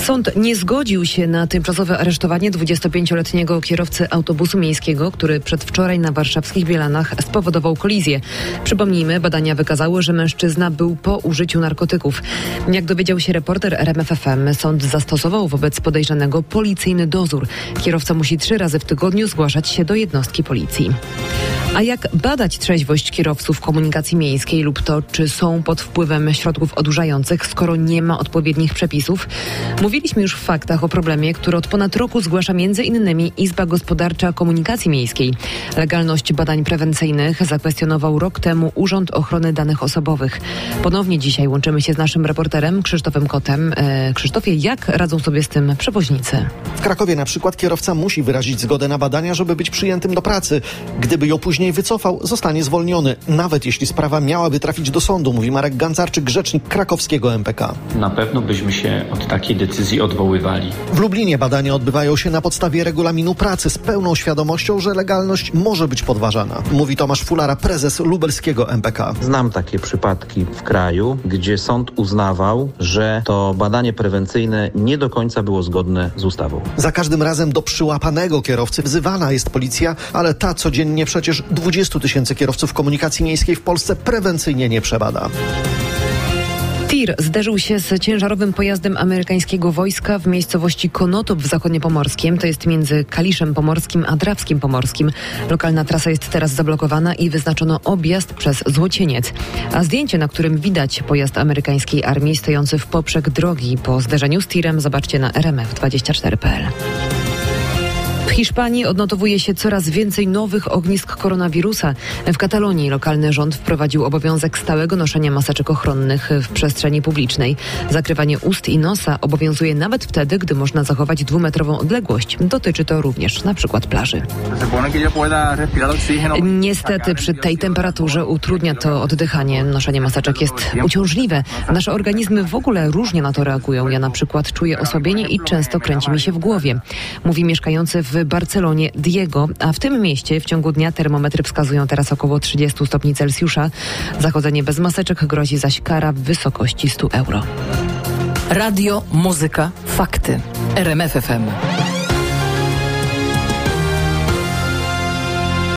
Sąd nie zgodził się na tymczasowe aresztowanie 25-letniego kierowcy autobusu miejskiego, który przedwczoraj na warszawskich Bielanach spowodował kolizję. Przypomnijmy, badania wykazały, że mężczyzna był po użyciu narkotyków. Jak dowiedział się reporter RMF FM, sąd zastosował wobec podejrzanego policyjny dozór. Kierowca musi 3 razy w tygodniu zgłaszać się do jednostki policji. A jak badać trzeźwość kierowców komunikacji miejskiej lub to, czy są pod wpływem środków odurzających, skoro nie ma odpowiednich przepisów? Mówiliśmy już w faktach o problemie, który od ponad roku zgłasza m.in. Izba Gospodarcza Komunikacji Miejskiej. Legalność badań prewencyjnych zakwestionował rok temu Urząd Ochrony Danych Osobowych. Ponownie dzisiaj łączymy się z naszym reporterem Krzysztofem Kotem. Krzysztofie, jak radzą sobie z tym przewoźnicy? W Krakowie na przykład kierowca musi wyrazić zgodę na badania, żeby być przyjętym do pracy. Gdyby ją później wycofał, zostanie zwolniony, nawet jeśli sprawa miałaby trafić do sądu, mówi Marek Gancarczyk, rzecznik krakowskiego MPK. Na pewno byśmy się od takiej decyzji odwoływali. W Lublinie badania odbywają się na podstawie regulaminu pracy z pełną świadomością, że legalność może być podważana. Mówi Tomasz Fulara, prezes lubelskiego MPK. Znam takie przypadki w kraju, gdzie sąd uznawał, że to badanie prewencyjne nie do końca było zgodne z ustawą. Za każdym razem do przyłapanego kierowcy wzywana jest policja, ale ta codziennie przecież 20 000 kierowców komunikacji miejskiej w Polsce prewencyjnie nie przebada. TIR zderzył się z ciężarowym pojazdem amerykańskiego wojska w miejscowości Konotop w Zachodniopomorskiem. To jest między Kaliszem Pomorskim a Drawskim Pomorskim. Lokalna trasa jest teraz zablokowana i wyznaczono objazd przez Złocieniec. A zdjęcie, na którym widać pojazd amerykańskiej armii stojący w poprzek drogi po zderzeniu z TIR-em, zobaczcie na rmf24.pl. W Hiszpanii odnotowuje się coraz więcej nowych ognisk koronawirusa. W Katalonii lokalny rząd wprowadził obowiązek stałego noszenia maseczek ochronnych w przestrzeni publicznej. Zakrywanie ust i nosa obowiązuje nawet wtedy, gdy można zachować 2-metrową odległość. Dotyczy to również na przykład plaży. Niestety przy tej temperaturze utrudnia to oddychanie. Noszenie maseczek jest uciążliwe. Nasze organizmy w ogóle różnie na to reagują. Ja na przykład czuję osłabienie i często kręci mi się w głowie. Mówi mieszkający w Barcelonie Diego, a w tym mieście w ciągu dnia termometry wskazują teraz około 30 stopni Celsjusza. Zachodzenie bez maseczek grozi zaś kara w wysokości 100 euro. Radio, muzyka, fakty. RMF FM.